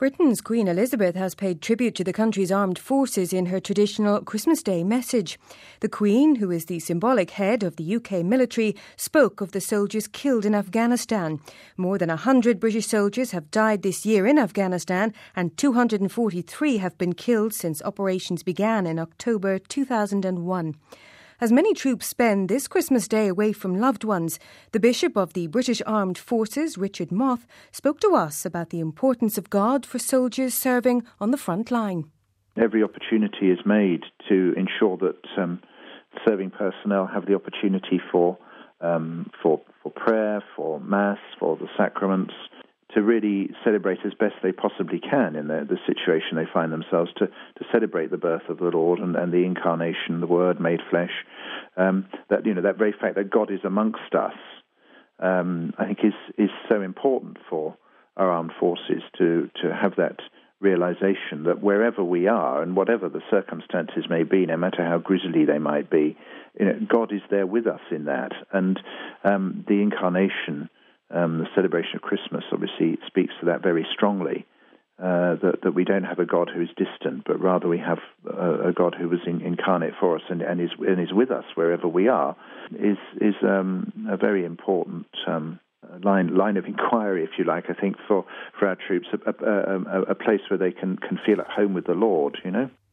Britain's Queen Elizabeth has paid tribute to the country's armed forces in her traditional Christmas Day message. The Queen, who is the symbolic head of the UK military, spoke of the soldiers killed in Afghanistan. More than 100 British soldiers have died this year in Afghanistan, and 243 have been killed since operations began in October 2001. As many troops spend this Christmas Day away from loved ones, the Bishop of the British Armed Forces, Richard Moth, spoke to us about the importance of God for soldiers serving on the front line. Every opportunity is made to ensure that serving personnel have the opportunity for prayer, for Mass, for the sacraments, to really celebrate as best they possibly can in the situation they find themselves, to celebrate the birth of the Lord and the incarnation, the Word made flesh. That very fact that God is amongst us, I think is so important for our armed forces to have that realization that wherever we are and whatever the circumstances may be, no matter how grisly they might be, God is there with us in that. And the incarnation, the celebration of Christmas, obviously speaks to that very strongly, that we don't have a God who is distant, but rather we have a God who was incarnate for us and is with us wherever we are, is a very important line of inquiry, if you like, I think, for our troops, a place where they can feel at home with the Lord,